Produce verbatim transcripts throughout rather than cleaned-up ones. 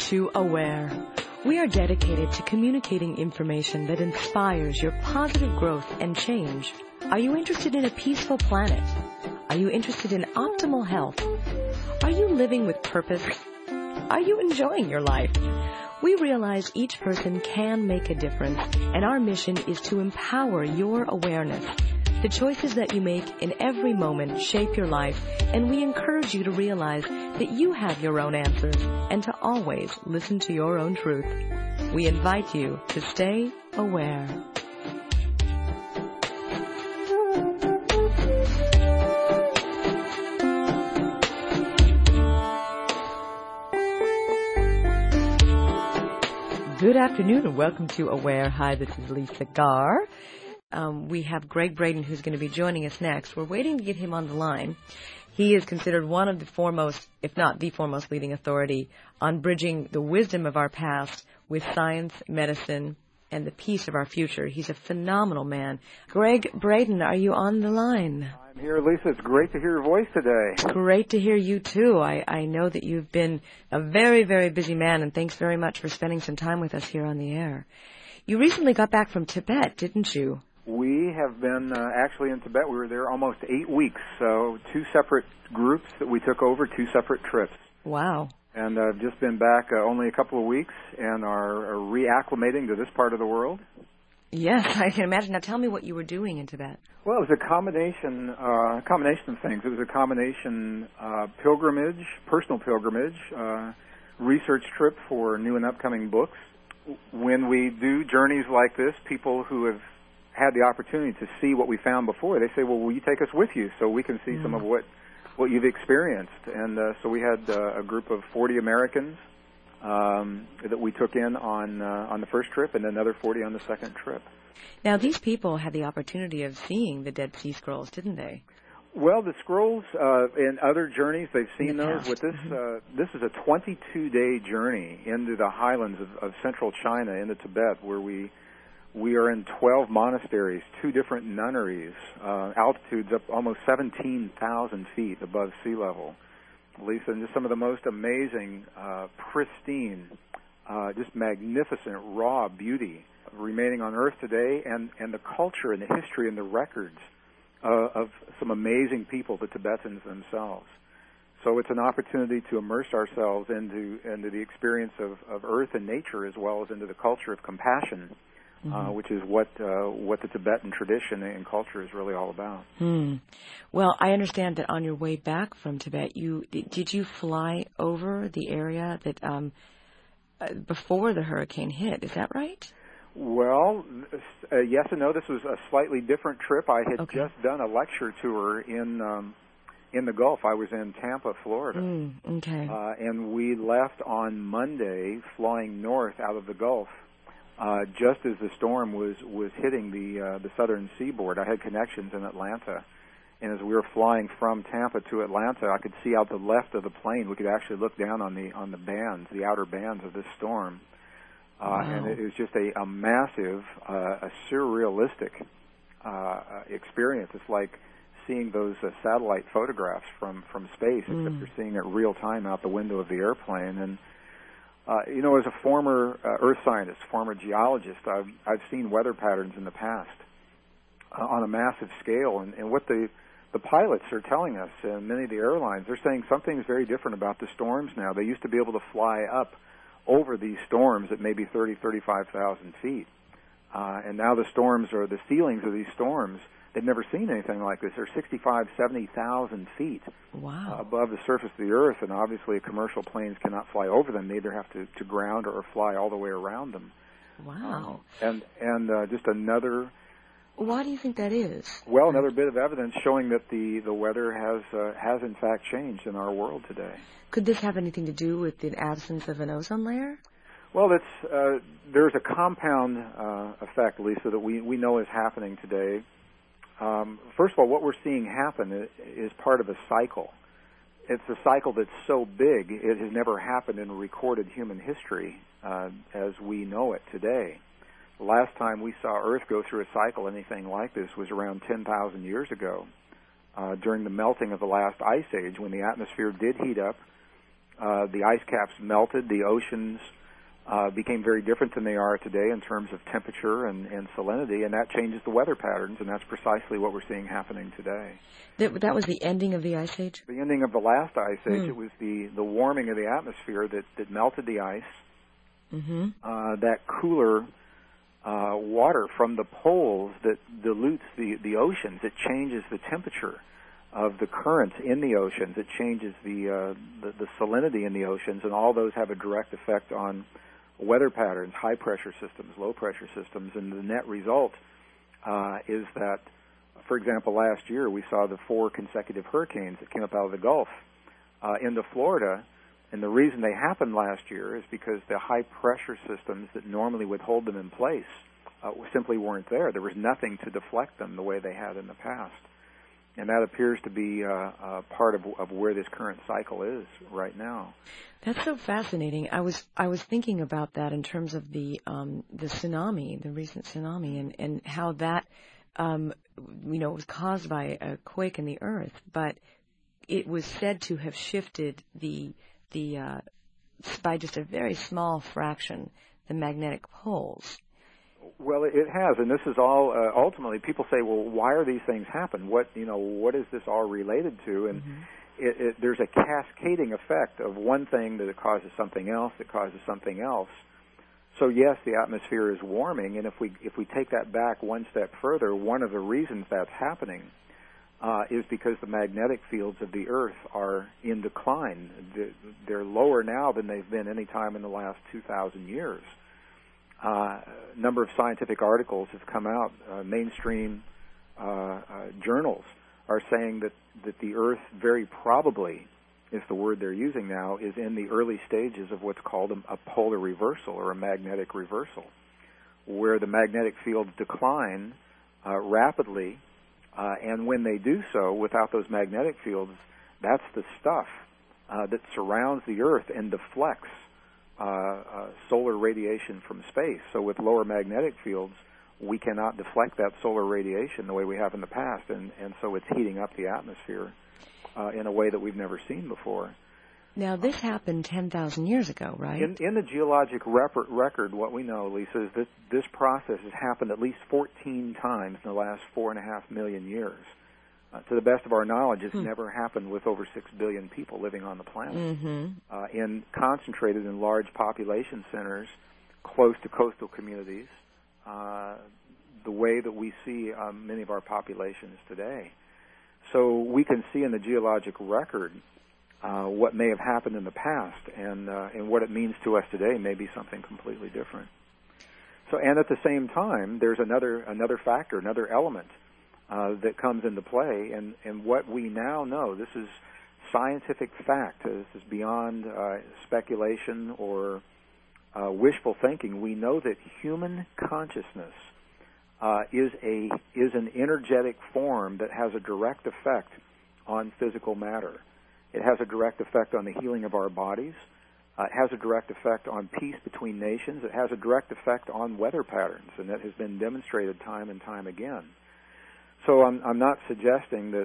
to Aware. We are dedicated to communicating information that inspires your positive growth and change. Are you interested in a peaceful planet? Are you interested in optimal health? Are you living with purpose? Are you enjoying your life? We realize each person can make a difference, and our mission is to empower your awareness. The choices that you make in every moment shape your life, and we encourage you to realize that you have your own answers and to always listen to your own truth. We invite you to stay aware. Good afternoon and welcome to Aware. Hi, this is Lisa Garr. Um, we have Gregg Braden, who's going to be joining us next. We're waiting to get him on the line. He is considered one of the foremost, if not the foremost, leading authority on bridging the wisdom of our past with science, medicine, and the peace of our future. He's a phenomenal man. Gregg Braden, are you on the line? I'm here, Lisa. It's great to hear your voice today. Great to hear you, too. I, I know that you've been a very, very busy man, and thanks very much for spending some time with us here on the air. You recently got back from Tibet, didn't you? We have been uh, actually in Tibet. We were there almost eight weeks, so two separate groups that we took over, two separate trips. Wow. And I've uh, just been back uh, only a couple of weeks and are, are reacclimating to this part of the world. Yes, I can imagine. Now tell me what you were doing in Tibet. Well, it was a combination, uh, combination of things. It was a combination uh, pilgrimage, personal pilgrimage, uh, research trip for new and upcoming books. When we do journeys like this, people who have had the opportunity to see what we found before, they say, well, will you take us with you so we can see mm. some of what, what you've experienced? And uh, so we had uh, a group of forty Americans um, that we took in on uh, on the first trip and another forty on the second trip. Now, these people had the opportunity of seeing the Dead Sea Scrolls, didn't they? Well, the scrolls uh, in other journeys, they've seen those. With this, mm-hmm. uh, this is a twenty-two day journey into the highlands of, of central China, into Tibet, where we We are in twelve monasteries, two different nunneries, uh, altitudes up almost seventeen thousand feet above sea level. Lisa, and just some of the most amazing, uh, pristine, uh, just magnificent, raw beauty remaining on Earth today, and, and the culture and the history and the records uh, of some amazing people, the Tibetans themselves. So it's an opportunity to immerse ourselves into, into the experience of, of Earth and nature, as well as into the culture of compassion. Mm-hmm. Uh, which is what uh, what the Tibetan tradition and culture is really all about. Hmm. Well, I understand that on your way back from Tibet, you did you fly over the area that um, uh, before the hurricane hit? Is that right? Well, uh, yes and no. This was a slightly different trip. I had okay. just done a lecture tour in um, in the Gulf. I was in Tampa, Florida. Mm, okay. Uh, and we left on Monday, flying north out of the Gulf. Uh, just as the storm was, was hitting the uh, the southern seaboard. I had connections in Atlanta, and as we were flying from Tampa to Atlanta, I could see out the left of the plane. We could actually look down on the on the bands, the outer bands of this storm, uh, wow. and it was just a, a massive, uh, a surrealistic uh, experience. It's like seeing those uh, satellite photographs from from space, mm. except you're seeing it real time out the window of the airplane. And Uh, you know, as a former uh, earth scientist, former geologist, I've, I've seen weather patterns in the past uh, on a massive scale. And, and what the, the pilots are telling us, and many of the airlines, they're saying something's very different about the storms now. They used to be able to fly up over these storms at maybe thirty, thirty-five thousand feet. Uh, and now the storms, or the ceilings of these storms, they've never seen anything like this. They're sixty-five, seventy thousand feet wow. uh, above the surface of the Earth, and obviously commercial planes cannot fly over them. They either have to, to ground or fly all the way around them. Wow. Um, and and uh, just another... Why do you think that is? Well, another bit of evidence showing that the, the weather has, uh, has in fact changed in our world today. Could this have anything to do with the absence of an ozone layer? Well, it's, uh, there's a compound uh, effect, Lisa, that we, we know is happening today. Um, first of all, what we're seeing happen is part of a cycle. It's a cycle that's so big, it has never happened in recorded human history uh, as we know it today. The last time we saw Earth go through a cycle, anything like this, was around ten thousand years ago, uh, during the melting of the last ice age, when the atmosphere did heat up. uh, the ice caps melted, the oceans uh, became very different than they are today in terms of temperature and, and salinity, and that changes the weather patterns, and that's precisely what we're seeing happening today. That, that was the ending of the Ice Age? The ending of the last Ice Age. Mm. It was the, the warming of the atmosphere that, that melted the ice. Mm-hmm. Uh, that cooler uh, water from the poles that dilutes the, the oceans. It changes the temperature of the currents in the oceans. It changes the, uh, the the salinity in the oceans, and all those have a direct effect on weather patterns, high pressure systems, low pressure systems, and the net result uh, is that, for example, last year we saw the four consecutive hurricanes that came up out of the Gulf uh, into Florida, and the reason they happened last year is because the high pressure systems that normally would hold them in place uh, simply weren't there. There was nothing to deflect them the way they had in the past. And that appears to be uh, uh, part of, of where this current cycle is right now. That's so fascinating. I was I was thinking about that in terms of the um, the tsunami, the recent tsunami, and, and how that um, you know was caused by a quake in the earth, but it was said to have shifted the the uh, by just a very small fraction the magnetic poles. Well, it has, and this is all uh, ultimately. People say, "Well, why are these things happen? What you know? What is this all related to?" And Mm-hmm. it, it, there's a cascading effect of one thing that it causes something else, that causes something else. So yes, the atmosphere is warming, and if we if we take that back one step further, one of the reasons that's happening uh, is because the magnetic fields of the Earth are in decline. They're lower now than they've been any time in the last two thousand years. Uh, a number of scientific articles have come out. Uh, mainstream uh, uh, journals are saying that, that the Earth very probably, is the word they're using now, is in the early stages of what's called a, a polar reversal or a magnetic reversal, where the magnetic fields decline uh, rapidly, uh, and when they do so, without those magnetic fields, that's the stuff uh, that surrounds the Earth and deflects Uh, uh, solar radiation from space. So with lower magnetic fields, we cannot deflect that solar radiation the way we have in the past, and, and so it's heating up the atmosphere uh, in a way that we've never seen before. Now, this happened ten thousand years ago, right? In, in the geologic rep- record, what we know, Lisa, is that this process has happened at least fourteen times in the last four and a half million years. Uh, to the best of our knowledge, it's hmm. never happened with over six billion people living on the planet, mm-hmm. uh, and concentrated in large population centers close to coastal communities, uh, the way that we see um, many of our populations today. So we can see in the geologic record uh, what may have happened in the past, and uh, and what it means to us today may be something completely different. So, and at the same time, there's another another factor, another element Uh, that comes into play, and, and what we now know, this is scientific fact, uh, this is beyond uh, speculation or uh, wishful thinking. We know that human consciousness uh, is a is an energetic form that has a direct effect on physical matter. It has a direct effect on the healing of our bodies. Uh, it has a direct effect on peace between nations. It has a direct effect on weather patterns, and that has been demonstrated time and time again. So I'm, I'm not suggesting that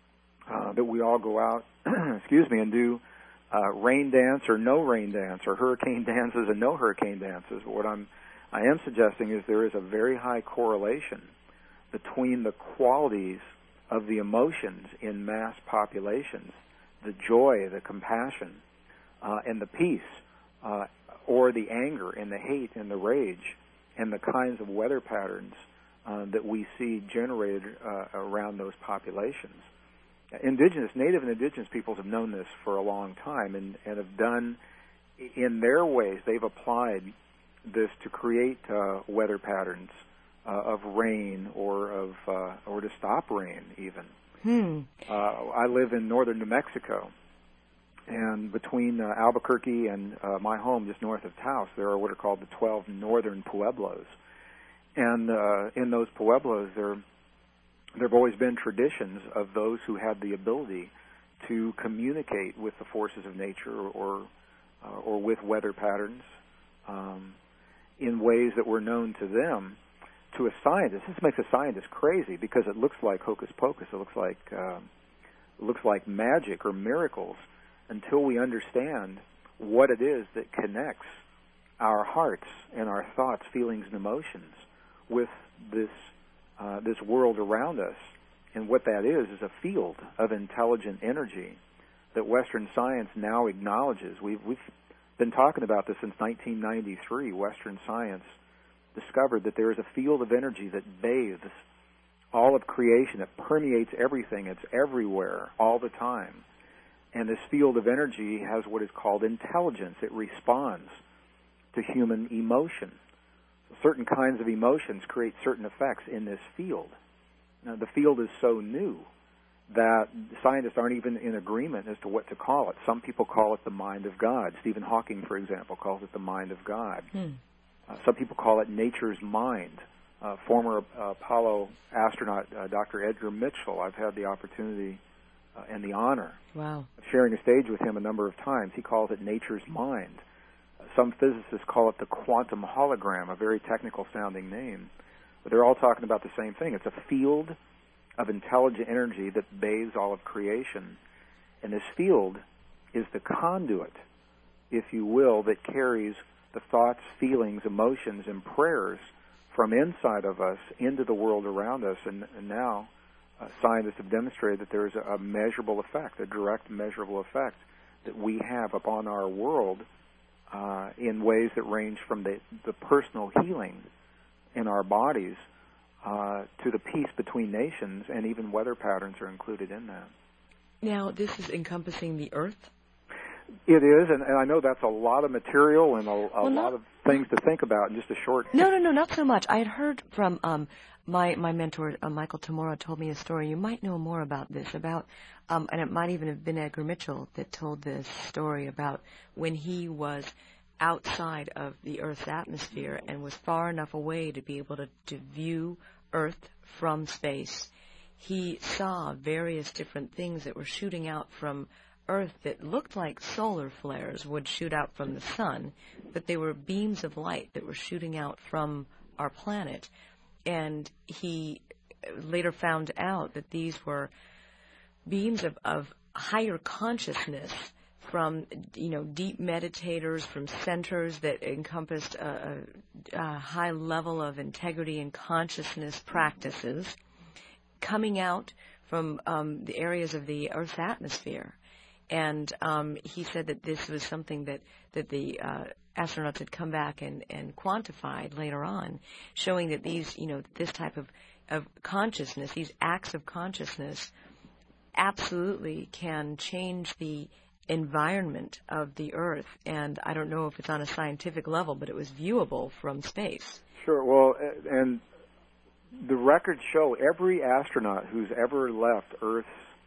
uh, that we all go out, excuse me, and do uh, rain dance or no rain dance, or hurricane dances and no hurricane dances. But what I'm I am suggesting is there is a very high correlation between the qualities of the emotions in mass populations, the joy, the compassion, uh, and the peace, uh, or the anger and the hate and the rage, and the kinds of weather patterns Uh, that we see generated uh, around those populations. Indigenous, Native and Indigenous peoples have known this for a long time, and, and have done, in their ways, they've applied this to create uh, weather patterns uh, of rain or of uh, or to stop rain even. Hmm. Uh, I live in northern New Mexico, and between uh, Albuquerque and uh, my home, just north of Taos, there are what are called the twelve northern pueblos. And uh, in those pueblos, there there have always been traditions of those who had the ability to communicate with the forces of nature, or or, uh, or with weather patterns um, in ways that were known to them. To a scientist, this makes a scientist crazy because it looks like hocus pocus. It looks like uh, it looks like magic or miracles. until we understand what it is that connects our hearts and our thoughts, feelings, and emotions with this uh, this world around us. And what that is is a field of intelligent energy that Western science now acknowledges. We've, we've been talking about this since nineteen ninety-three. Western science discovered that there is a field of energy that bathes all of creation, that permeates everything. It's everywhere, all the time. And this field of energy has what is called intelligence. It responds to human emotion. Certain kinds of emotions create certain effects in this field. Now, the field is so new that scientists aren't even in agreement as to what to call it. Some people call it the mind of God. Stephen Hawking, for example, calls it the mind of God. Hmm. Uh, some people call it nature's mind. Uh, former uh, Apollo astronaut uh, Doctor Edgar Mitchell, I've had the opportunity uh, and the honor wow. of sharing a stage with him a number of times. He calls it nature's mind. Uh, some physicists call it the quantum hologram, a very technical-sounding name. But they're all talking about the same thing. It's a field of intelligent energy that bathes all of creation. And this field is the conduit, if you will, that carries the thoughts, feelings, emotions, and prayers from inside of us into the world around us. And, and now uh, scientists have demonstrated that there is a, a measurable effect, a direct measurable effect that we have upon our world uh, in ways that range from the, the personal healing in our bodies uh, to the peace between nations, and even weather patterns are included in that. Now, this is encompassing the Earth? It is, and, and I know that's a lot of material and a, a well, lot of things to think about in just a short... No, no, no, not so much. I had heard from um, my, my mentor, uh, Michael Tamura, told me a story. You might know more about this, about, um, and it might even have been Edgar Mitchell that told this story about when he was outside of the Earth's atmosphere and was far enough away to be able to, to view Earth from space. He saw various different things that were shooting out from Earth that looked like solar flares would shoot out from the sun, but they were beams of light that were shooting out from our planet. And he later found out that these were beams of, of higher consciousness from, you know, deep meditators, from centers that encompassed a, a, a high level of integrity and consciousness practices, coming out from um, the areas of the Earth's atmosphere. And um, he said that this was something that, that the uh, astronauts had come back and, and quantified later on, showing that these, you know, this type of, of consciousness, these acts of consciousness, absolutely can change the environment of the Earth. And I don't know if it's on a scientific level, but it was viewable from space. Sure. Well, and the records show every astronaut who's ever left Earth's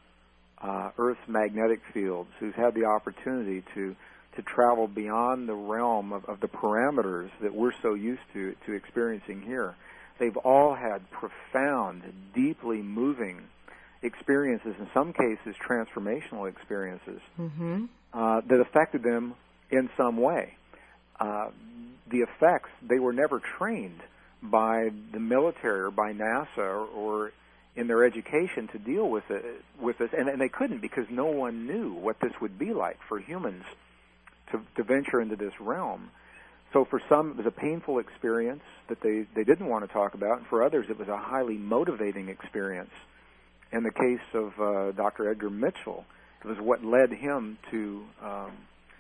uh, Earth's magnetic fields, who's had the opportunity to to travel beyond the realm of, of the parameters that we're so used to to experiencing here, they've all had profound, deeply moving experiences, in some cases transformational experiences, mm-hmm. uh, that affected them in some way. Uh, the effects, they were never trained by the military or by NASA or, or in their education to deal with it, with this, and, and they couldn't, because no one knew what this would be like for humans to, to venture into this realm. So for some, it was a painful experience that they, they didn't want to talk about, and for others, it was a highly motivating experience. In the case of uh, Doctor Edgar Mitchell, it was what led him to um,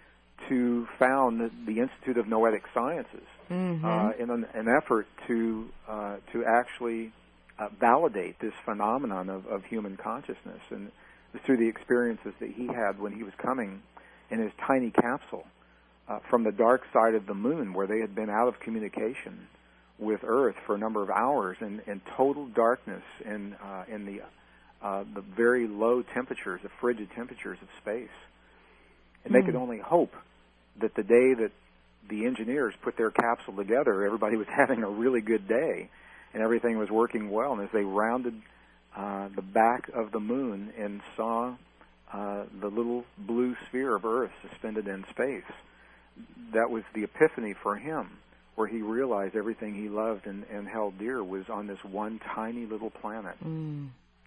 to found the, the Institute of Noetic Sciences mm-hmm. uh, in an, an effort to uh, to actually uh, validate this phenomenon of, of human consciousness, and it was through the experiences that he had when he was coming in his tiny capsule uh, from the dark side of the moon, where they had been out of communication with Earth for a number of hours in, in total darkness in uh, in the Uh, the very low temperatures, the frigid temperatures of space. And mm. they could only hope that the day that the engineers put their capsule together, everybody was having a really good day and everything was working well. And as they rounded uh, the back of the moon and saw uh, the little blue sphere of Earth suspended in space, that was the epiphany for him, where he realized everything he loved and, and held dear was on this one tiny little planet. Mm.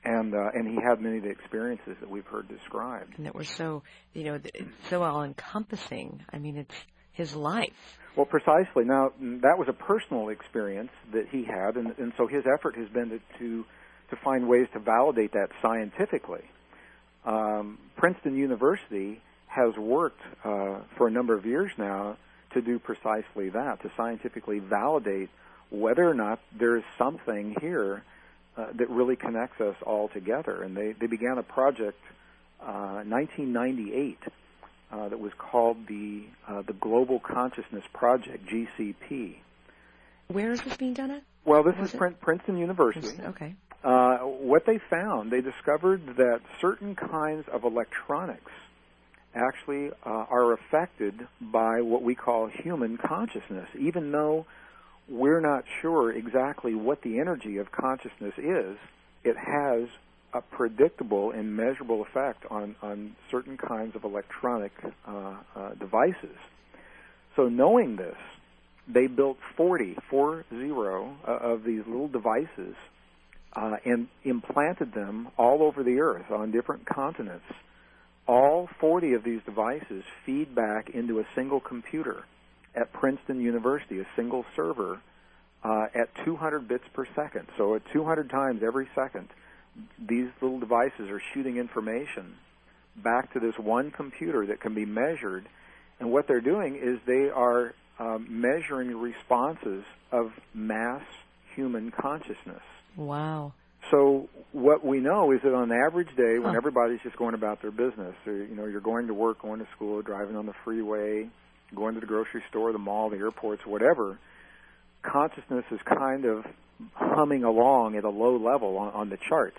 And uh, and he had many of the experiences that we've heard described. And that were so, you know, so all-encompassing. I mean, it's his life. Well, precisely. Now, that was a personal experience that he had, and, and so his effort has been to, to, to find ways to validate that scientifically. Um, Princeton University has worked uh, for a number of years now to do precisely that, to scientifically validate whether or not there is something here Uh, that really connects us all together. And they, they began a project uh, in nineteen ninety-eight uh, that was called the uh, the Global Consciousness Project, G C P. Where is this being done at? Well, this Was is it? Prin- Princeton University. Okay. Uh, what they found, they discovered that certain kinds of electronics actually uh, are affected by what we call human consciousness, even though we're not sure exactly what the energy of consciousness is. It has a predictable and measurable effect on, on certain kinds of electronic uh, uh, devices. So knowing this, they built forty, four zero, uh, of these little devices uh, and implanted them all over the earth on different continents. All forty of these devices feed back into a single computer at Princeton University, a single server, uh, at two hundred bits per second. So at two hundred times every second, these little devices are shooting information back to this one computer that can be measured. And what they're doing is they are um, measuring the responses of mass human consciousness. Wow. So what we know is that on an average day, when huh. everybody's just going about their business, or, you know, you're going to work, going to school, driving on the freeway, going to the grocery store, the mall, the airports, whatever, consciousness is kind of humming along at a low level on, on the charts,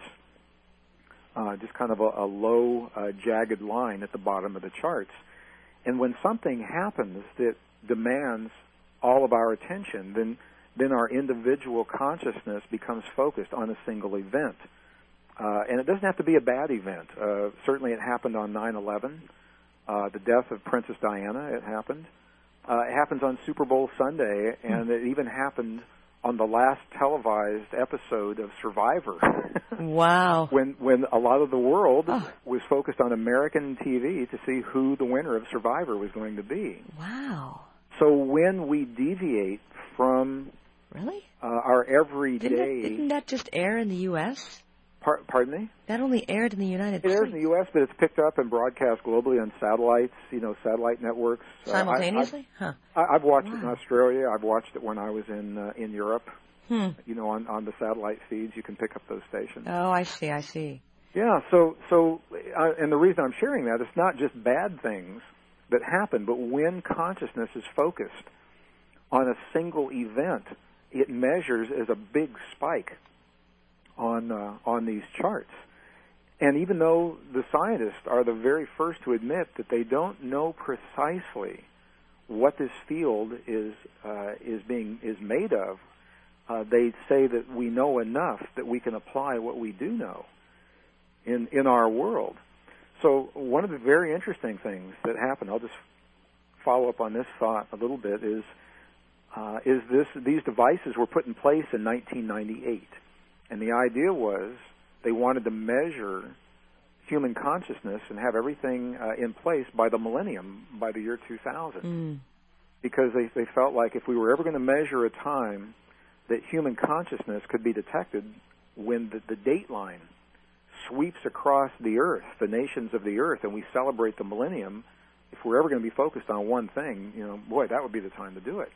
uh, just kind of a, a low, uh, jagged line at the bottom of the charts. And when something happens that demands all of our attention, then then our individual consciousness becomes focused on a single event. Uh, and it doesn't have to be a bad event. Uh, certainly it happened on nine eleven. Uh, the death of Princess Diana, it happened. Uh, it happens on Super Bowl Sunday, and it even happened on the last televised episode of Survivor. Wow. when when a lot of the world oh. was focused on American T V to see who the winner of Survivor was going to be. Wow. So when we deviate from really uh, our everyday... Didn't that, didn't that just air in the U S? Par- pardon me? That only aired in the United States. It airs in the U S, but it's picked up and broadcast globally on satellites, you know, satellite networks. Simultaneously? Uh, I, I've, huh. I, I've watched wow. it in Australia. I've watched it when I was in uh, in Europe. Hmm. You know, on, on the satellite feeds, you can pick up those stations. Oh, I see, I see. Yeah, so, so uh, and the reason I'm sharing that, it's not just bad things that happen, but when consciousness is focused on a single event, it measures as a big spike on uh, on these charts. And even though the scientists are the very first to admit that they don't know precisely what this field is uh, is being is made of, uh, they say that we know enough that we can apply what we do know in in our world. So one of the very interesting things that happened, I'll just follow up on this thought a little bit, is uh, is this these devices were put in place in nineteen ninety-eight, and the idea was they wanted to measure human consciousness and have everything uh, in place by the millennium, by the year two thousand, mm. because they they felt like if we were ever going to measure a time that human consciousness could be detected when the, the date line sweeps across the earth, the nations of the earth, and we celebrate the millennium, if we're ever going to be focused on one thing, you know, boy, that would be the time to do it.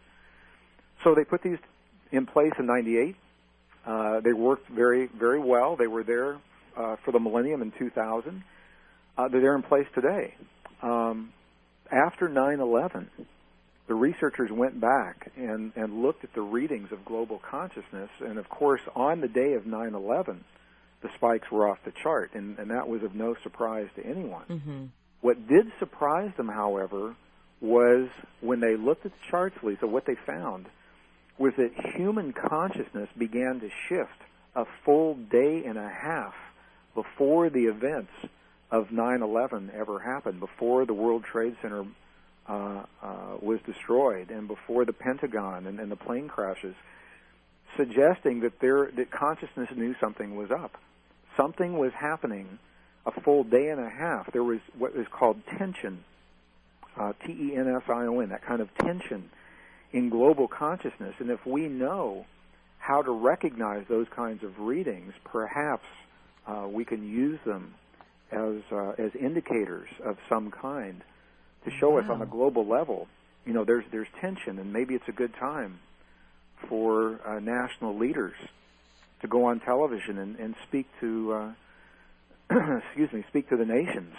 So they put these in place in ninety-eight. Uh, they worked very, very well. They were there uh, for the millennium in two thousand. Uh, they're there in place today. Um, after nine eleven, the researchers went back and, and looked at the readings of global consciousness, and of course, on the day of nine eleven, the spikes were off the chart, and, and that was of no surprise to anyone. Mm-hmm. What did surprise them, however, was when they looked at the charts, Lisa, what they found was that human consciousness began to shift a full day and a half before the events of nine eleven ever happened, before the World Trade Center uh, uh, was destroyed, and before the Pentagon and, and the plane crashes, suggesting that there that consciousness knew something was up. something was happening a full day and a half. There was what is called tension, uh, T E N S I O N, that kind of tension in global consciousness. And if we know how to recognize those kinds of readings, perhaps uh, we can use them as uh, as indicators of some kind to show wow. us on a global level, you know, there's there's tension, and maybe it's a good time for uh, national leaders to go on television and, and speak to, uh, excuse me, speak to the nations,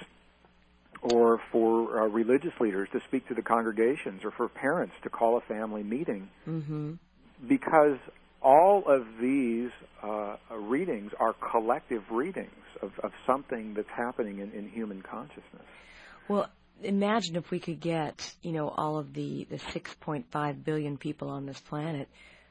or for uh, religious leaders to speak to the congregations, or for parents to call a family meeting, mm-hmm. because all of these uh, readings are collective readings of, of something that's happening in, in human consciousness. Well, imagine if we could get, you know, all of the, the six point five billion people on this planet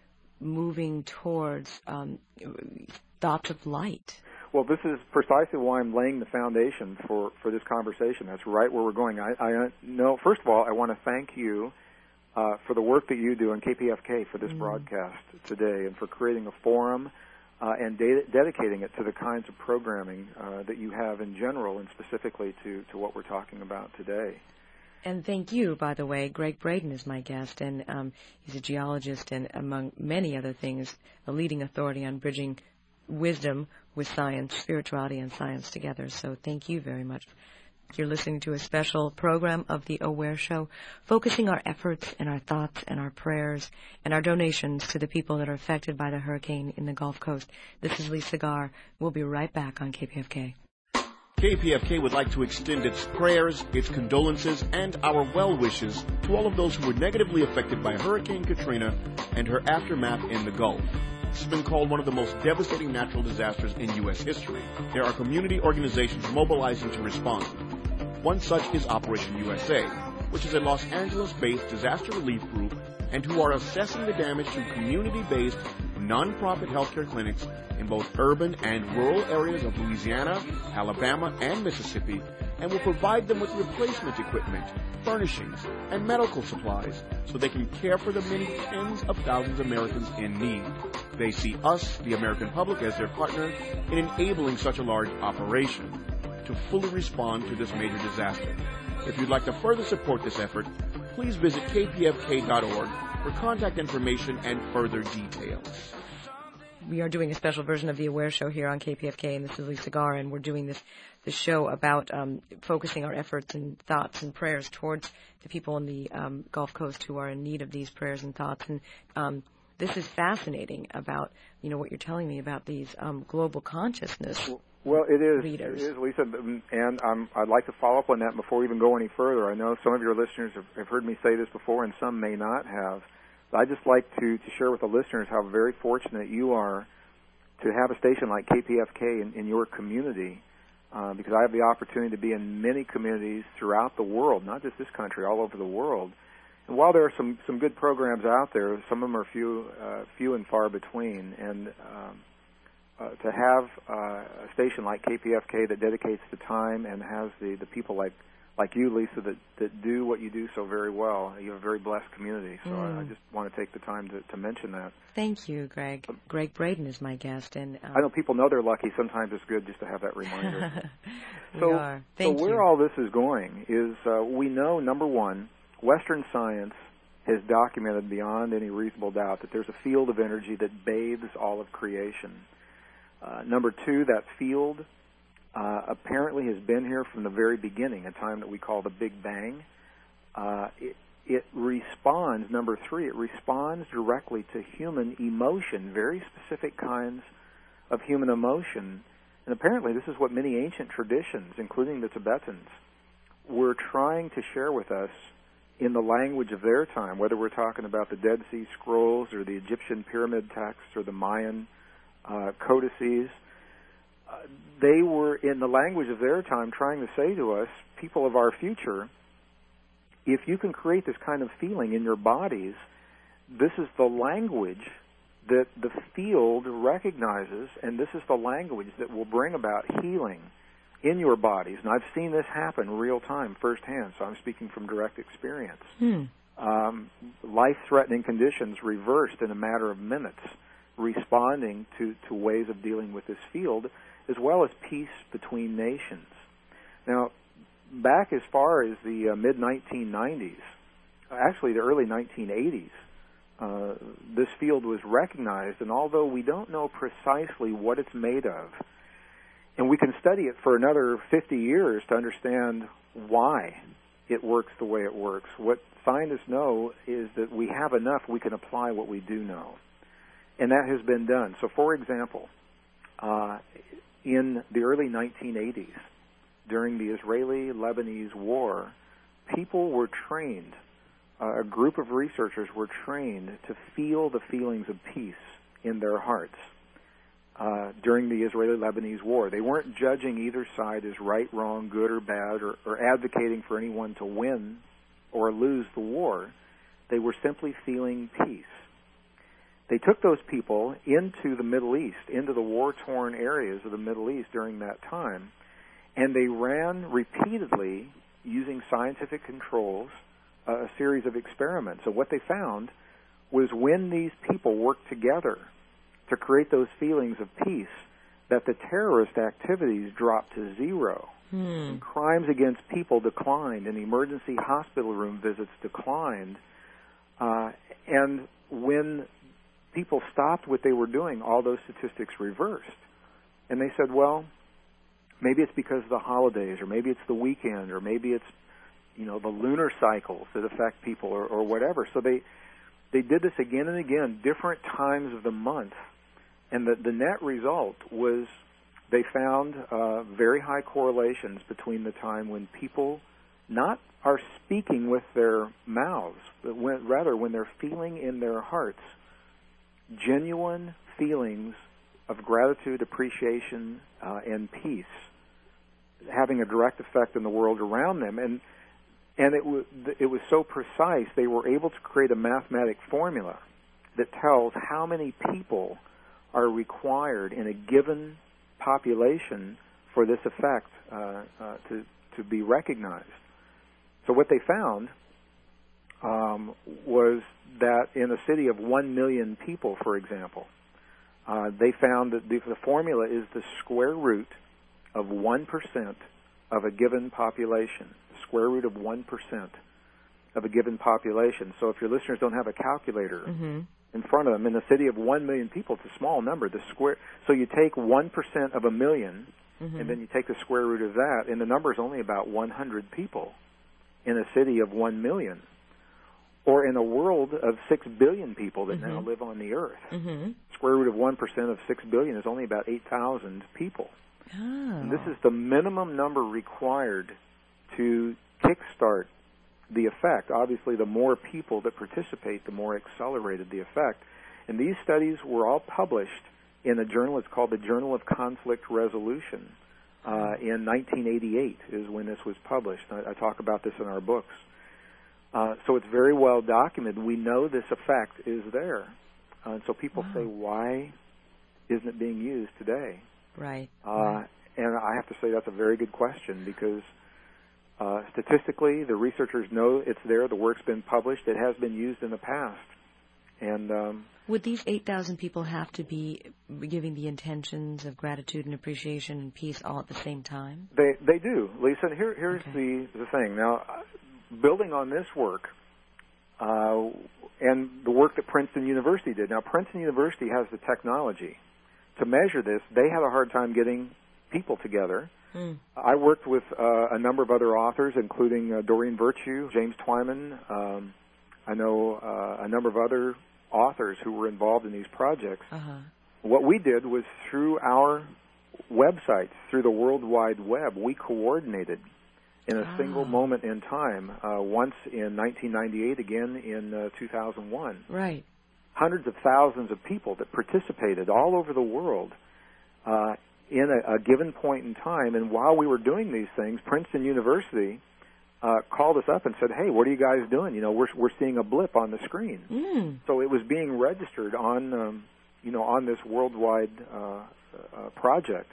moving towards um, thoughts of light. Well, this is precisely why I'm laying the foundation for, for this conversation. That's right where we're going. I, I know, first of all, I want to thank you uh, for the work that you do on K P F K for this mm. broadcast today, and for creating a forum uh, and de- dedicating it to the kinds of programming uh, that you have in general, and specifically to, to what we're talking about today. And thank you, by the way. Greg Braden is my guest, and um, he's a geologist and, among many other things, a leading authority on bridging wisdom with science, spirituality and science together. So thank you very much. You're listening to a special program of The Aware Show, focusing our efforts and our thoughts and our prayers and our donations to the people that are affected by the hurricane in the Gulf Coast. This is Lisa Garr. We'll be right back on K P F K. K P F K would like to extend its prayers, its condolences, and our well wishes to all of those who were negatively affected by Hurricane Katrina and her aftermath in the Gulf. This has been called one of the most devastating natural disasters in U S history. There are community organizations mobilizing to respond. One such is Operation U S A, which is a Los Angeles-based disaster relief group, and who are assessing the damage to community-based, non-profit healthcare clinics in both urban and rural areas of Louisiana, Alabama, and Mississippi, and will provide them with replacement equipment, furnishings, and medical supplies so they can care for the many tens of thousands of Americans in need. They see us, the American public, as their partner in enabling such a large operation to fully respond to this major disaster. If you'd like to further support this effort, please visit k p f k dot org for contact information and further details. We are doing a special version of The Aware Show here on K P F K, and this is Lisa Garr, and we're doing this, this show about um, focusing our efforts and thoughts and prayers towards the people in the um, Gulf Coast who are in need of these prayers and thoughts. And um, this is fascinating about, you know, what you're telling me about these um, global consciousness Well, it is, readers. It is, Lisa, and um, I'd like to follow up on that before we even go any further. I know some of your listeners have, have heard me say this before, and some may not have. I'd just like to, to share with the listeners how very fortunate you are to have a station like K P F K in, in your community, uh, because I have the opportunity to be in many communities throughout the world, not just this country, all over the world. And while there are some, some good programs out there, some of them are few, uh, few and far between. And um, uh, to have uh, a station like K P F K that dedicates the time and has the, the people like like you, Lisa, that, that do what you do so very well. You have a very blessed community, so mm. I, I just want to take the time to, to mention that. Thank you, Greg. Greg Braden is my guest. And um, I know people know they're lucky. Sometimes it's good just to have that reminder. we so, are. Thank so where you. all this is going is uh, we know, number one, Western science has documented beyond any reasonable doubt that there's a field of energy that bathes all of creation. Uh, number two, that field Uh, apparently has been here from the very beginning, a time that we call the Big Bang. Uh, it, it responds, number three, it responds directly to human emotion, very specific kinds of human emotion. And apparently this is what many ancient traditions, including the Tibetans, were trying to share with us in the language of their time, whether we're talking about the Dead Sea Scrolls or the Egyptian pyramid texts or the Mayan uh, codices. Uh, they were, in the language of their time, trying to say to us, people of our future, if you can create this kind of feeling in your bodies, this is the language that the field recognizes, and this is the language that will bring about healing in your bodies. And I've seen this happen real time, firsthand, so I'm speaking from direct experience. Hmm. Um, life-threatening conditions reversed in a matter of minutes, responding to, to ways of dealing with this field. as well as peace between nations. Now, back as far as the uh, mid nineteen nineties, actually the early nineteen eighties, uh, this field was recognized, and although we don't know precisely what it's made of, and we can study it for another fifty years to understand why it works the way it works, what scientists know is that we have enough we can apply what we do know. And that has been done. So, for example, uh, in the early nineteen eighties, during the Israeli-Lebanese war, people were trained, uh, a group of researchers were trained to feel the feelings of peace in their hearts uh, during the Israeli-Lebanese war. They weren't judging either side as right, wrong, good, or bad, or, or advocating for anyone to win or lose the war. They were simply feeling peace. They took those people into the Middle East, into the war-torn areas of the Middle East during that time, and they ran repeatedly, using scientific controls, uh, a series of experiments. So what they found was when these people worked together to create those feelings of peace, that the terrorist activities dropped to zero. Hmm. And crimes against people declined, and emergency hospital room visits declined. Uh, and when people stopped what they were doing, all those statistics reversed. And they said, well, maybe it's because of the holidays, or maybe it's the weekend, or maybe it's, you know, the lunar cycles that affect people, or, or whatever. So they they did this again and again, different times of the month, and the, the net result was they found uh, very high correlations between the time when people not are speaking with their mouths, but when, rather when they're feeling in their hearts genuine feelings of gratitude, appreciation, uh, and peace, having a direct effect in the world around them. And and it was it was so precise, they were able to create a mathematic formula that tells how many people are required in a given population for this effect uh, uh, to to be recognized. So what they found um, was that in a city of one million people, for example, uh, they found that the, the formula is the square root of one percent of a given population, the square root of one percent of a given population. So if your listeners don't have a calculator Mm-hmm. in front of them, in a city of one million people, it's a small number. The square, so you take one percent of a million, Mm-hmm. and then you take the square root of that, and the number is only about one hundred people in a city of one million. Or in a world of six billion people that Mm-hmm. now live on the earth. Mm-hmm. Square root of one percent of six billion is only about eight thousand people. Oh. And this is the minimum number required to kickstart the effect. Obviously, the more people that participate, the more accelerated the effect. And these studies were all published in a journal. It's called the Journal of Conflict Resolution. Uh, in nineteen eighty-eight is when this was published. I, I talk about this in our books. Uh, so it's very well documented. We know this effect is there. Uh, and so people Wow. say, why isn't it being used today? Right. Uh, right. And I have to say that's a very good question, because uh, statistically, the researchers know it's there. The work's been published. It has been used in the past. And um, would these eight thousand people have to be giving the intentions of gratitude and appreciation and peace all at the same time? they they do, Lisa. And here, here's Okay. the, the thing. Now, building on this work uh, and the work that Princeton University did. Now, Princeton University has the technology to measure this. They had a hard time getting people together. Mm. I worked with uh, a number of other authors, including uh, Doreen Virtue, James Twyman. Um, I know uh, a number of other authors who were involved in these projects. Uh-huh. What we did was through our website, through the World Wide Web, we coordinated in a Ah. single moment in time, uh, once in nineteen ninety-eight, again in uh, two thousand one. Right. Hundreds of thousands of people that participated all over the world uh, in a, a given point in time. And while we were doing these things, Princeton University uh, called us up and said, hey, what are you guys doing? You know, we're, we're seeing a blip on the screen. Mm. So it was being registered on, um, you know, on this worldwide uh, uh, project.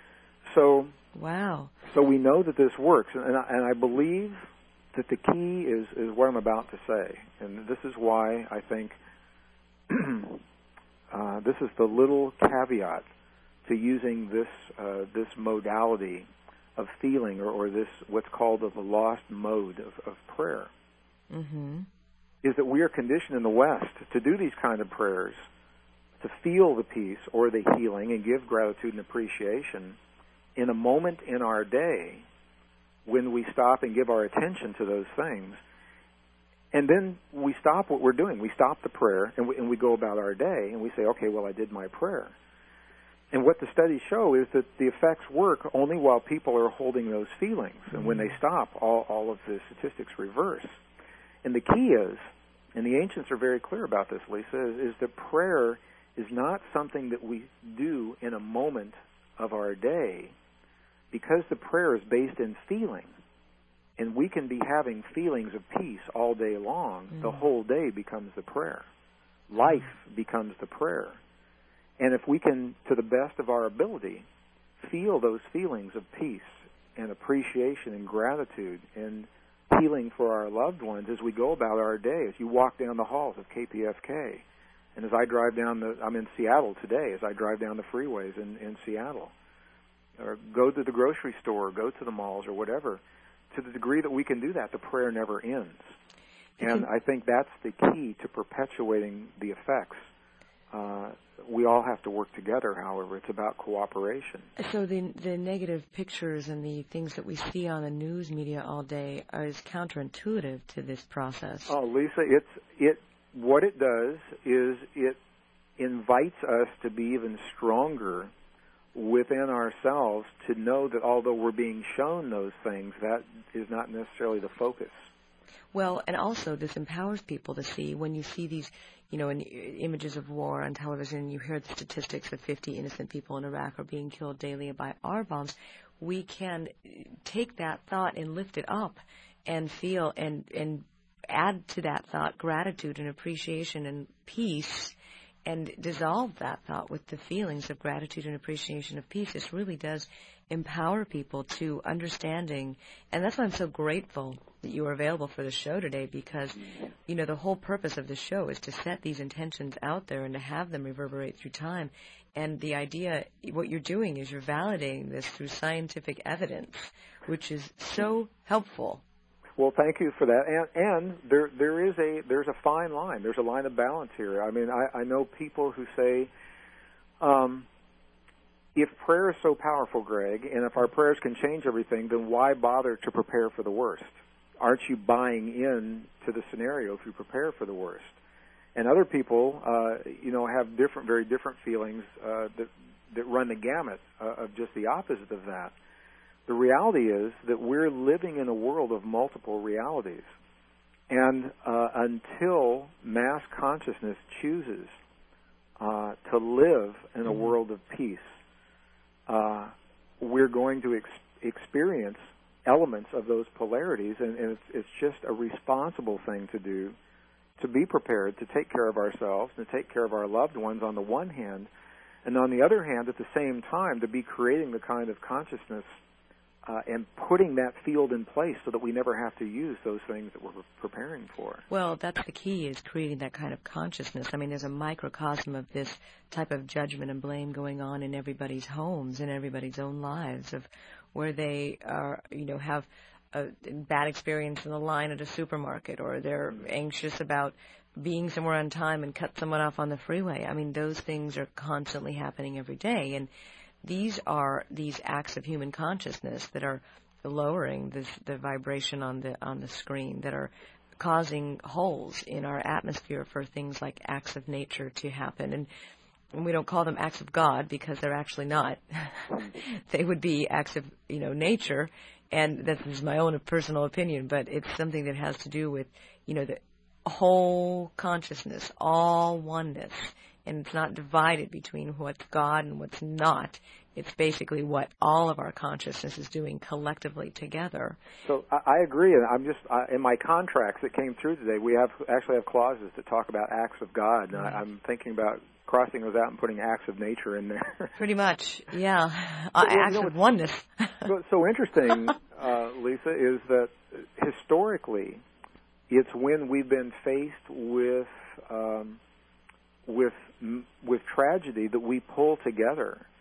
So, Wow. so we know that this works, and I, and I believe that the key is, is what I'm about to say, and this is why I think uh, this is the little caveat to using this uh, this modality of feeling, or, or this what's called the lost mode of, of prayer, mm-hmm. is that we are conditioned in the West to do these kind of prayers, to feel the peace or the healing and give gratitude and appreciation in a moment in our day when we stop and give our attention to those things. And then we stop what we're doing. We stop the prayer and we, and we go about our day and we say, okay, well, I did my prayer. And what the studies show is that the effects work only while people are holding those feelings. And when they stop, all, all of the statistics reverse. And the key is, and the ancients are very clear about this, Lisa, is, is that prayer is not something that we do in a moment of our day, because the prayer is based in feeling. And we can be having feelings of peace all day long. Mm. The whole day becomes the prayer. Life becomes the prayer. And if we can, to the best of our ability, feel those feelings of peace and appreciation and gratitude and healing for our loved ones as we go about our day, as you walk down the halls of K P F K, and as I drive down the, I'm in Seattle today, as I drive down the freeways in, in Seattle, or go to the grocery store, or go to the malls or whatever, to the degree that we can do that, the prayer never ends. And I think that's the key to perpetuating the effects. Uh, we all have to work together, however. It's about cooperation. So the the negative pictures and the things that we see on the news media all day are is counterintuitive to this process. Oh, Lisa, it's it. What it does is it invites us to be even stronger within ourselves, to know that although we're being shown those things, that is not necessarily the focus. Well, and also this empowers people to see, when you see these, you know, in, images of war on television, and you hear the statistics that fifty innocent people in Iraq are being killed daily by our bombs, we can take that thought and lift it up and feel and, and add to that thought gratitude and appreciation and peace, and dissolve that thought with the feelings of gratitude and appreciation of peace. This really does empower people to understanding, and that's why I'm so grateful that you were available for the show today, because, you know, the whole purpose of the show is to set these intentions out there and to have them reverberate through time. And the idea, what you're doing is you're validating this through scientific evidence, which is so helpful. Well, thank you for that. And, and there there is a there's a fine line. There's a line of balance here. I mean, I, I know people who say, um, if prayer is so powerful, Greg, and if our prayers can change everything, then why bother to prepare for the worst? Aren't you buying in to the scenario if you prepare for the worst? And other people, uh, you know, have different, very different feelings uh, that that run the gamut uh, of just the opposite of that. The reality is that we're living in a world of multiple realities. And uh, until mass consciousness chooses uh, to live in a world of peace, uh, we're going to ex- experience elements of those polarities, and, and it's, it's just a responsible thing to do, to be prepared to take care of ourselves and to take care of our loved ones on the one hand, and on the other hand, at the same time, to be creating the kind of consciousness Uh, and putting that field in place so that we never have to use those things that we're preparing for. Well, that's the key, is creating that kind of consciousness. I mean, there's a microcosm of this type of judgment and blame going on in everybody's homes, in everybody's own lives, of where they are, you know, have a bad experience in the line at a supermarket, or they're anxious about being somewhere on time and cut someone off on the freeway. I mean, those things are constantly happening every day, and these are these acts of human consciousness that are lowering this, the vibration on the on the screen, that are causing holes in our atmosphere for things like acts of nature to happen. And, and we don't call them acts of God, because they're actually not. They would be acts of, you know, nature, and that is my own personal opinion, but it's something that has to do with, you know, the whole consciousness, all oneness. And it's not divided between what's God and what's not. It's basically what all of our consciousness is doing collectively together. So I, I agree, and I'm just I, in my contracts that came through today, we have actually have clauses that talk about acts of God, and right. I, I'm thinking about crossing those out and putting acts of nature in there. Pretty much, yeah, but, uh, acts you know, of oneness. What's so interesting, uh, Lisa, is that historically, it's when we've been faced with um, with with tragedy that we pull together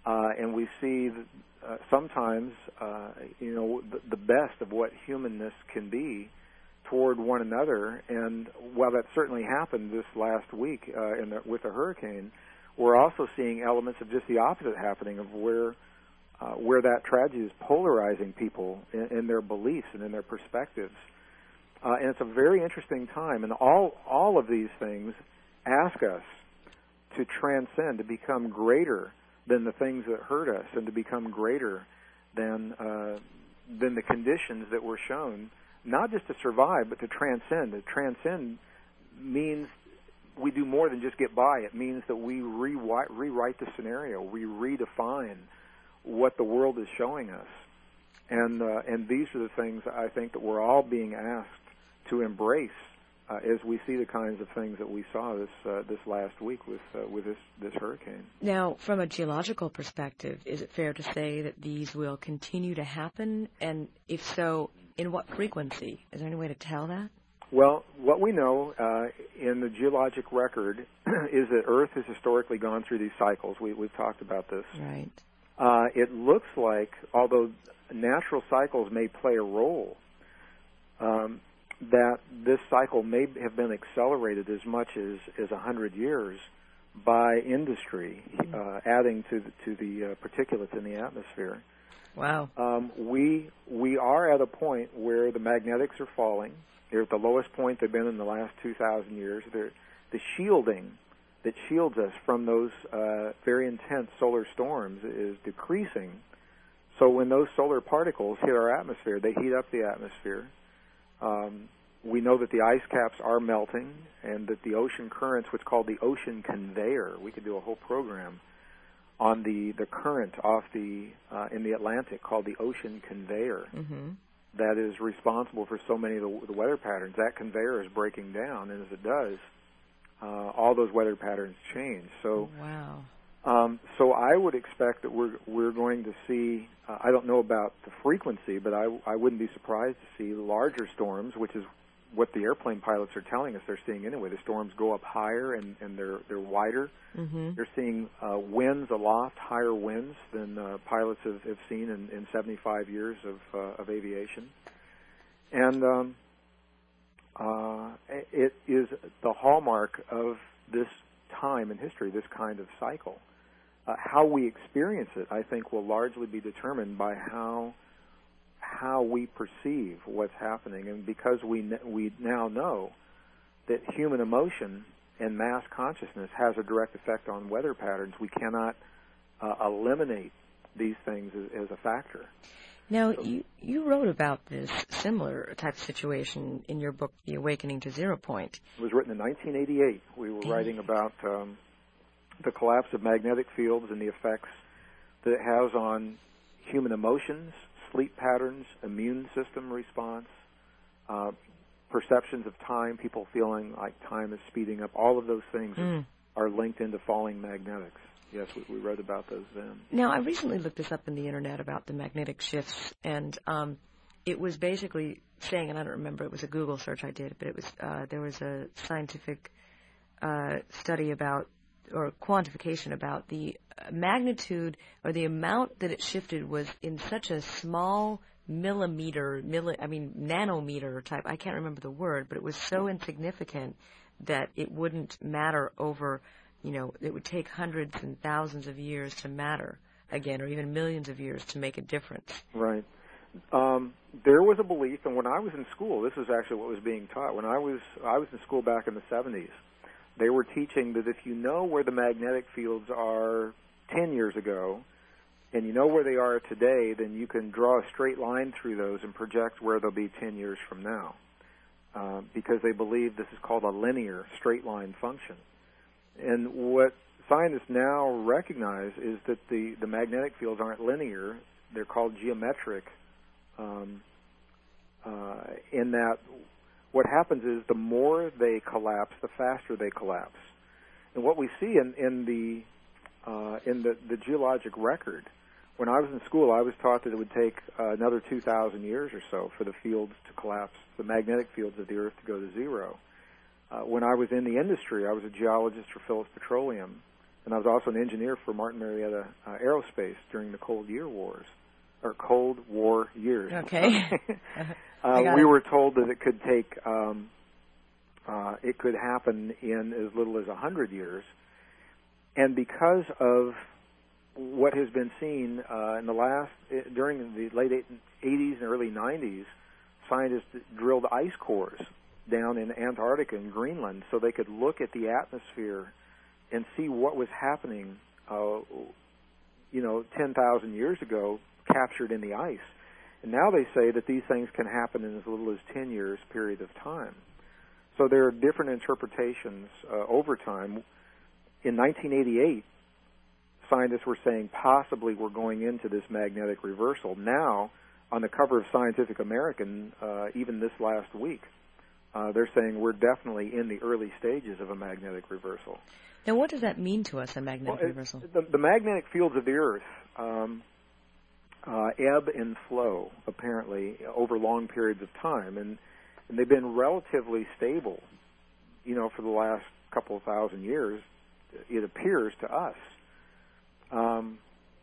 uh, and we see uh, sometimes, uh, you know, the, the best of what humanness can be toward one another. And while that certainly happened this last week uh, in the, with the hurricane, we're also seeing elements of just the opposite happening, of where uh, where that tragedy is polarizing people in, in their beliefs and in their perspectives. Uh, and it's a very interesting time. And all all of these things ask us to transcend, to become greater than the things that hurt us, and to become greater than uh, than the conditions that we're shown. Not just to survive, but to transcend. To transcend means we do more than just get by. It means that we rewrite, rewrite the scenario. We redefine what the world is showing us. And uh, and these are the things I think that we're all being asked to embrace uh, as we see the kinds of things that we saw this uh, this last week with uh, with this this hurricane. Now, from a geological perspective, is it fair to say that these will continue to happen? And if so, in what frequency? Is there any way to tell that? Well, what we know uh, in the geologic record is that Earth has historically gone through these cycles. We, we've talked about this. Right. Uh, it looks like, although natural cycles may play a role, um, that this cycle may have been accelerated as much as, as one hundred years by industry, uh, adding to the, to the uh, particulates in the atmosphere. Wow. Um, we we are at a point where the magnetics are falling. They're at the lowest point they've been in the last two thousand years. They're, the shielding that shields us from those uh, very intense solar storms is decreasing. So when those solar particles hit our atmosphere, they heat up the atmosphere. Um, we know that the ice caps are melting, and that the ocean currents, what's called the ocean conveyor, we could do a whole program on the, the current off the uh, in the Atlantic called the ocean conveyor, mm-hmm. that is responsible for so many of the, the weather patterns. That conveyor is breaking down, and as it does, uh, all those weather patterns change. So, wow. um, so I would expect that we're we're going to see. Uh, I don't know about the frequency, but I I wouldn't be surprised to see larger storms, which is what the airplane pilots are telling us they're seeing anyway. The storms go up higher and, and they're they're wider. Mm-hmm. They're seeing uh, winds aloft, higher winds than uh, pilots have, have seen in, in seventy-five years of uh, of aviation. And um, uh, it is the hallmark of this time in history, this kind of cycle. Uh, how we experience it, I think, will largely be determined by how how we perceive what's happening. And because we we now know that human emotion and mass consciousness has a direct effect on weather patterns, we cannot uh, eliminate these things as, as a factor. Now, you, you wrote about this similar type of situation in your book, The Awakening to Zero Point. It was written in nineteen eighty-eight. We were writing about um, the collapse of magnetic fields and the effects that it has on human emotions, sleep patterns, immune system response, uh, perceptions of time, people feeling like time is speeding up. All of those things mm. are linked into falling magnetics. Yes, we, we wrote about those then. Now, I recently looked this up in the Internet about the magnetic shifts, and um, it was basically saying, and I don't remember, it was a Google search I did, but it was uh, there was a scientific uh, study about, or quantification about the magnitude or the amount that it shifted was in such a small millimeter, milli, I mean nanometer type, I can't remember the word, but it was so insignificant that it wouldn't matter over, you know, it would take hundreds and thousands of years to matter again, or even millions of years to make a difference. Right. Um, there was a belief, and when I was in school, this is actually what was being taught. When I was I was in school back in the seventies, they were teaching that if you know where the magnetic fields are ten years ago, and you know where they are today, then you can draw a straight line through those and project where they'll be ten years from now, uh, because they believe this is called a linear straight line function. And what scientists now recognize is that the, the magnetic fields aren't linear. They're called geometric, um, uh, in that what happens is the more they collapse, the faster they collapse. And what we see in, in the uh, in the, the geologic record, when I was in school, I was taught that it would take uh, another two thousand years or so for the fields to collapse, the magnetic fields of the Earth to go to zero. Uh, when I was in the industry, I was a geologist for Phillips Petroleum. and I was also an engineer for Martin Marietta uh, Aerospace during the Cold Year Wars, or Cold War years. Okay. uh, we it. were told that it could take, um, uh, it could happen in as little as a hundred years, and because of what has been seen uh, in the last, during the late eighties and early nineties, scientists drilled ice cores down in Antarctica and Greenland so they could look at the atmosphere and see what was happening, uh, you know, ten thousand years ago, captured in the ice. And now they say that these things can happen in as little as ten years period of time. So there are different interpretations uh, over time. In nineteen eighty-eight, scientists were saying possibly we're going into this magnetic reversal. Now, on the cover of Scientific American, uh, even this last week, uh, they're saying we're definitely in the early stages of a magnetic reversal. Now, what does that mean to us, a magnetic well, reversal? It, the, the magnetic fields of the Earth um, uh, ebb and flow, apparently, over long periods of time, and, and they've been relatively stable, you know, for the last couple of thousand years, it appears to us. Um,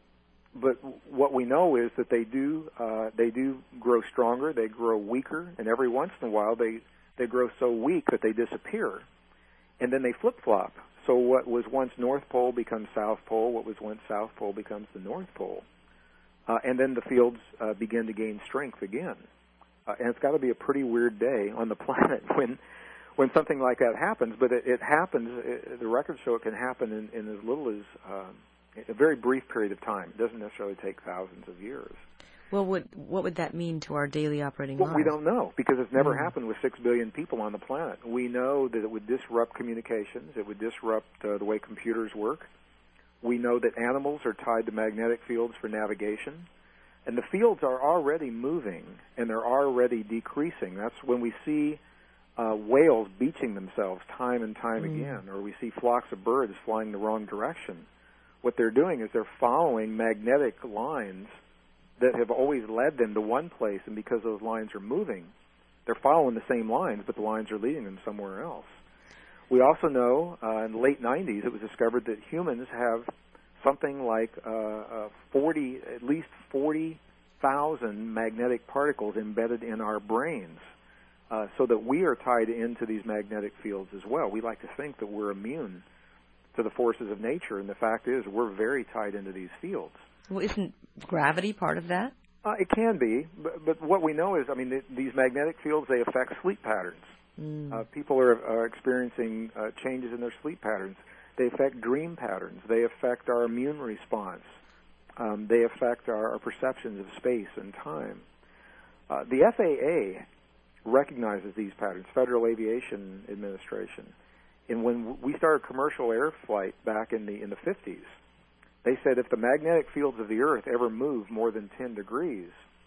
but what we know is that they do uh, they do grow stronger, they grow weaker, and every once in a while they, they grow so weak that they disappear, and then they flip-flop. So what was once North Pole becomes South Pole, what was once South Pole becomes the North Pole, uh, and then the fields uh, begin to gain strength again. Uh, and it's got to be a pretty weird day on the planet when when something like that happens, but it, it happens, it, the records show it can happen in, in as little as um, a very brief period of time. It doesn't necessarily take thousands of years. Well, what, what would that mean to our daily operating well, lives? We don't know, because it's never mm. happened with six billion people on the planet. We know that it would disrupt communications. It would disrupt uh, the way computers work. We know that animals are tied to magnetic fields for navigation. And the fields are already moving, and they're already decreasing. That's when we see uh, whales beaching themselves time and time mm. again, or we see flocks of birds flying the wrong direction. What they're doing is they're following magnetic lines that have always led them to one place, and because those lines are moving, they're following the same lines, but the lines are leading them somewhere else. We also know uh, in the late nineties it was discovered that humans have something like uh, uh, forty, at least forty thousand magnetic particles embedded in our brains, uh, so that we are tied into these magnetic fields as well. We like to think that we're immune to the forces of nature, and the fact is we're very tied into these fields. Well, isn't gravity part of that? Uh, it can be, but, but what we know is, I mean, th- these magnetic fields, they affect sleep patterns. Mm. Uh, people are, are experiencing uh, changes in their sleep patterns. They affect dream patterns. They affect our immune response. Um, they affect our, our perceptions of space and time. Uh, the F A A recognizes these patterns, Federal Aviation Administration. And when we started commercial air flight back in the in the fifties, they said if the magnetic fields of the Earth ever move more than ten degrees,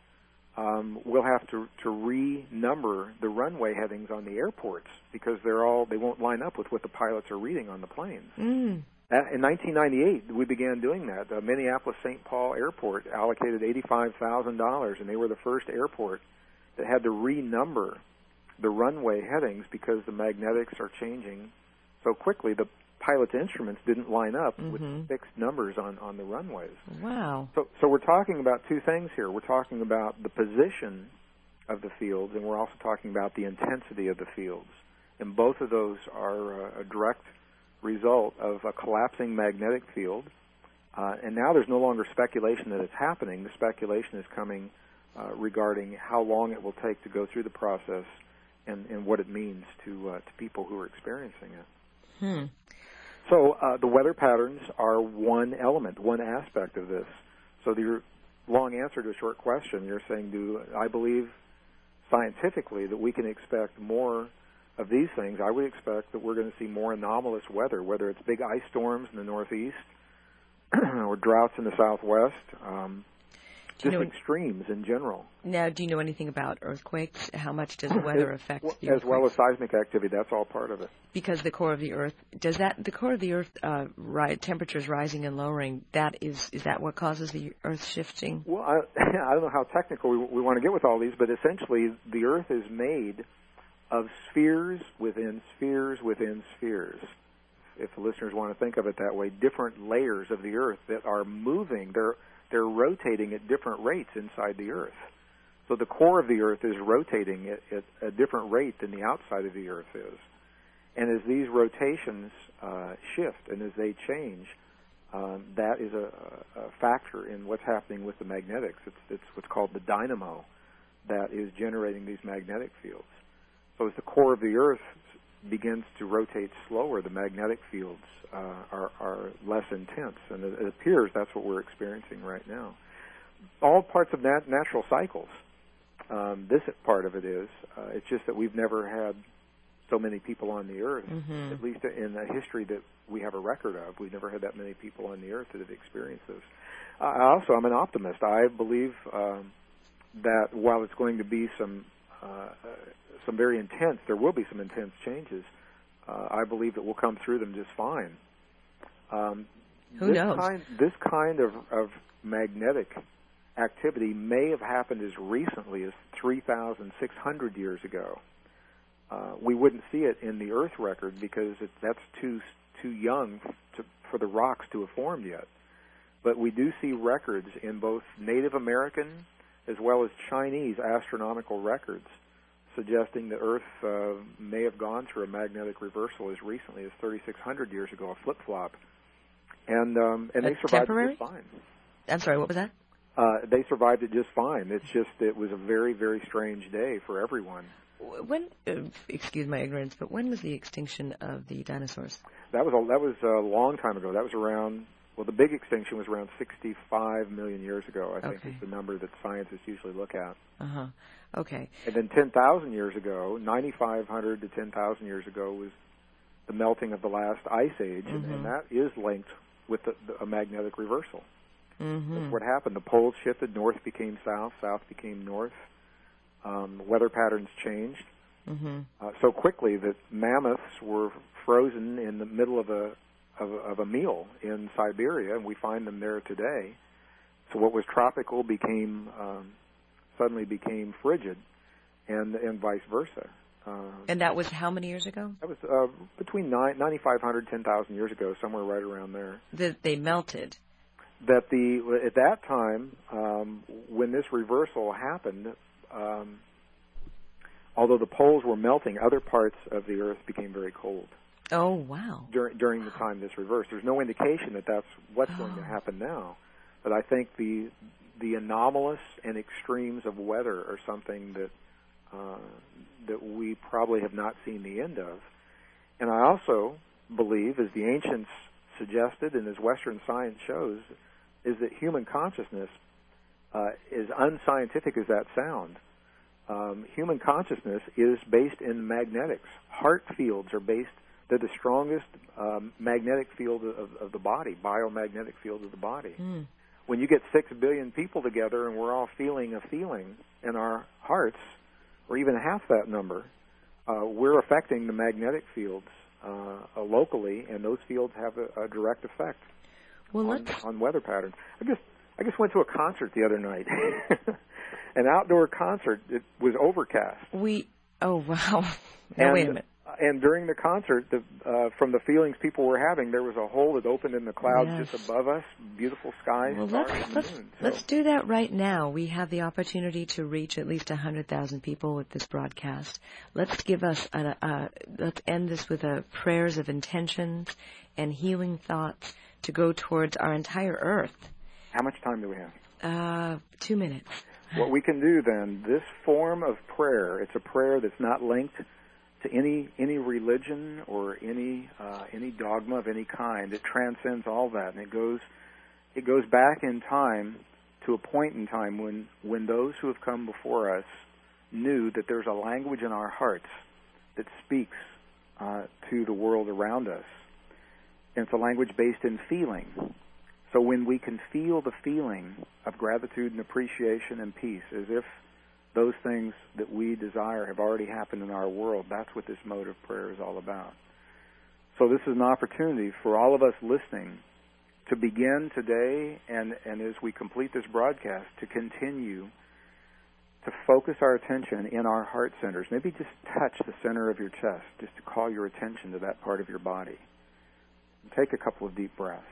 um, we'll have to to renumber the runway headings on the airports because they're all they won't line up with what the pilots are reading on the planes. Mm. In nineteen ninety-eight, we began doing that. The Minneapolis-Saint Paul Airport allocated eighty-five thousand dollars, and they were the first airport that had to renumber the runway headings because the magnetics are changing so quickly. The pilot's instruments didn't line up mm-hmm. with fixed numbers on, on the runways. Wow. So, so we're talking about two things here. We're talking about the position of the fields, and we're also talking about the intensity of the fields. And both of those are uh, a direct result of a collapsing magnetic field. Uh, and now there's no longer speculation that it's happening. The speculation is coming uh, regarding how long it will take to go through the process and, and what it means to uh, to people who are experiencing it. Hmm. So uh, the weather patterns are one element, one aspect of this. So the long answer to a short question, you're saying, do I believe scientifically that we can expect more of these things? I would expect that we're going to see more anomalous weather, whether it's big ice storms in the Northeast or droughts in the Southwest, um, just know, extremes in general. Now, do you know anything about earthquakes? How much does the weather affect well, the as earthquakes? well as seismic activity, that's all part of it. Because the core of the Earth, does that, the core of the Earth, uh, ri- temperatures rising and lowering, that is, is that what causes the Earth shifting? Well, I, I don't know how technical we, we want to get with all these, but essentially the Earth is made of spheres within spheres within spheres. if the listeners want to think of it that way, different layers of the Earth that are moving. They're they're rotating at different rates inside the Earth. So the core of the Earth is rotating at, at a different rate than the outside of the Earth is. And as these rotations uh, shift and as they change, um, that is a, a factor in what's happening with the magnetics. It's, it's what's called the dynamo that is generating these magnetic fields. So as the core of the Earth begins to rotate slower, the magnetic fields uh, are, are less intense. And it, it appears that's what we're experiencing right now. All parts of nat- natural cycles. Um, this part of it is. Uh, it's just that we've never had so many people on the Earth, mm-hmm. at least in the history that we have a record of. We've never had that many people on the Earth that have experienced this. Uh, also, I'm an optimist. I believe um, that while it's going to be some uh, some very intense, there will be some intense changes. Uh, I believe that we'll come through them just fine. Um, Who this knows? Kind, this kind of, of magnetic activity may have happened as recently as three thousand six hundred years ago. Uh, we wouldn't see it in the Earth record because it, that's too too young to, for the rocks to have formed yet. But we do see records in both Native American as well as Chinese astronomical records suggesting that Earth uh, may have gone through a magnetic reversal as recently as thirty-six hundred years ago, a flip-flop. And, um, and they survived temporary? it just fine. I'm sorry, what was that? Uh, they survived it just fine. It's just it was a very, very strange day for everyone. When, uh, excuse my ignorance, but when was the extinction of the dinosaurs? That was a, that was a long time ago. That was around, well, the big extinction was around sixty-five million years ago, I think Okay. is the number that scientists usually look at. Uh-huh. Okay. And then ten thousand years ago, ninety-five hundred to ten thousand years ago, was the melting of the last ice age, Mm-hmm. and, and that is linked with the, the, a magnetic reversal. Mm-hmm. That's what happened. The poles shifted, north became south, south became north. Um, weather patterns changed Mm-hmm. uh, so quickly that mammoths were frozen in the middle of a, of a of a meal in Siberia, and we find them there today. So what was tropical became um, suddenly became frigid, and and vice versa. Uh, And that was how many years ago? that was uh, between ninety-five hundred, ten thousand years ago, somewhere right around there. That they melted. That the at that time, um, when this reversal happened, um, although the poles were melting, other parts of the Earth became very cold. Oh, wow. During during the time this reversed, there's no indication that that's what's Oh. going to happen now. But I think the the anomalous and extremes of weather are something that uh, that we probably have not seen the end of. And I also believe, as the ancients suggested and as Western science shows, is that human consciousness, uh, as unscientific as that sounds, um, human consciousness is based in magnetics. Heart fields are based, they're the strongest um, magnetic field of, of the body, biomagnetic field of the body. Mm. When you get six billion people together and we're all feeling a feeling in our hearts, or even half that number, uh, we're affecting the magnetic fields uh, locally, and those fields have a, a direct effect Well, on, let's... on weather patterns. I just I just went to a concert the other night, an outdoor concert. It was overcast. We... Oh, wow. Now, and, wait a minute. And during the concert, the, uh, from the feelings people were having, there was a hole that opened in the clouds Yes. just above us, beautiful skies, Well, stars, let's and the let's moon. So, let's do that right now. We have the opportunity to reach at least a hundred thousand people with this broadcast. Let's give us a, a let's end this with a prayers of intentions and healing thoughts to go towards our entire Earth. how much time do we have? Uh, two minutes. What we can do then, this form of prayer, it's a prayer that's not linked to any any religion or any uh, any dogma of any kind. It transcends all that, and it goes it goes back in time to a point in time when when those who have come before us knew that there's a language in our hearts that speaks uh, to the world around us, and it's a language based in feeling. So when we can feel the feeling of gratitude and appreciation and peace, as if those things that we desire have already happened in our world, that's what this mode of prayer is all about. So this is an opportunity for all of us listening to begin today and, and as we complete this broadcast, to continue to focus our attention in our heart centers. Maybe just touch the center of your chest, just to call your attention to that part of your body. Take a couple of deep breaths.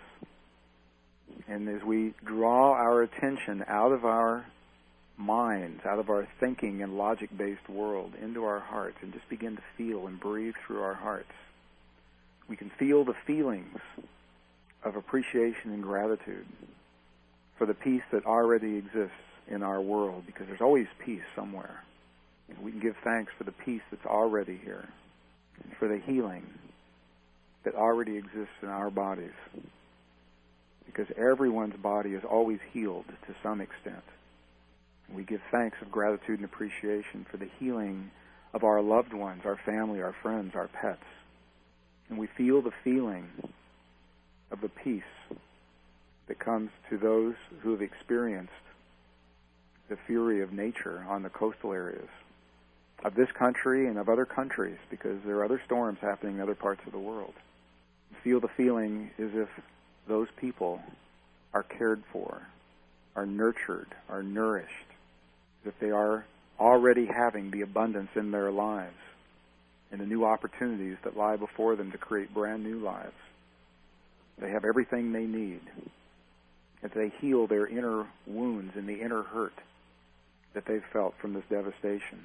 And as we draw our attention out of our minds, out of our thinking and logic-based world, into our hearts, and just begin to feel and breathe through our hearts, we can feel the feelings of appreciation and gratitude for the peace that already exists in our world, because there's always peace somewhere. And we can give thanks for the peace that's already here, and for the healing that already exists in our bodies, because everyone's body is always healed to some extent. We give thanks of gratitude and appreciation for the healing of our loved ones, our family, our friends, our pets. And we feel the feeling of the peace that comes to those who have experienced the fury of nature on the coastal areas of this country and of other countries, because there are other storms happening in other parts of the world. Feel the feeling as if those people are cared for, are nurtured, are nourished, that they are already having the abundance in their lives and the new opportunities that lie before them to create brand new lives. They have everything they need as they heal their inner wounds and the inner hurt that they've felt from this devastation.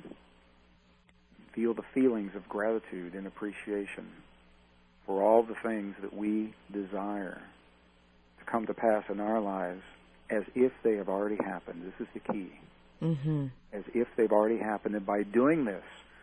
Feel the feelings of gratitude and appreciation for all the things that we desire to come to pass in our lives as if they have already happened. This is the key. Mm-hmm. As if they've already happened. And by doing this,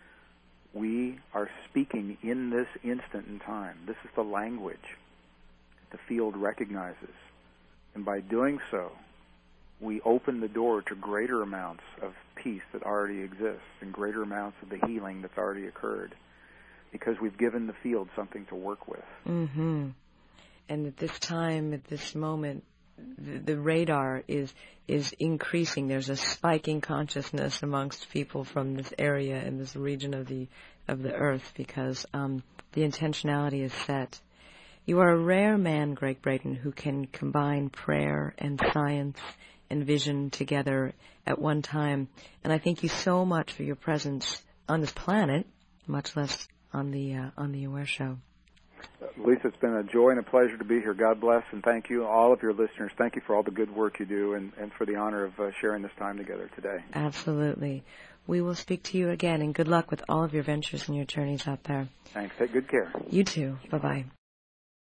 we are speaking in this instant in time. This is the language that the field recognizes. And by doing so, we open the door to greater amounts of peace that already exists and greater amounts of the healing that's already occurred, because we've given the field something to work with. Mm-hmm. And at this time, at this moment, the, the radar is is increasing. There's a spiking consciousness amongst people from this area and this region of the of the earth, because um, the intentionality is set. You are a rare man, Gregg Braden, who can combine prayer and science and vision together at one time. And I thank you so much for your presence on this planet, much less on the uh, on the Aware Show. Lisa, it's been a joy and a pleasure to be here. God bless, and thank you, all of your listeners. Thank you for all the good work you do, and, and for the honor of uh, sharing this time together today. Absolutely. We will speak to you again, and good luck with all of your ventures and your journeys out there. Thanks. Take good care. You too. Bye-bye.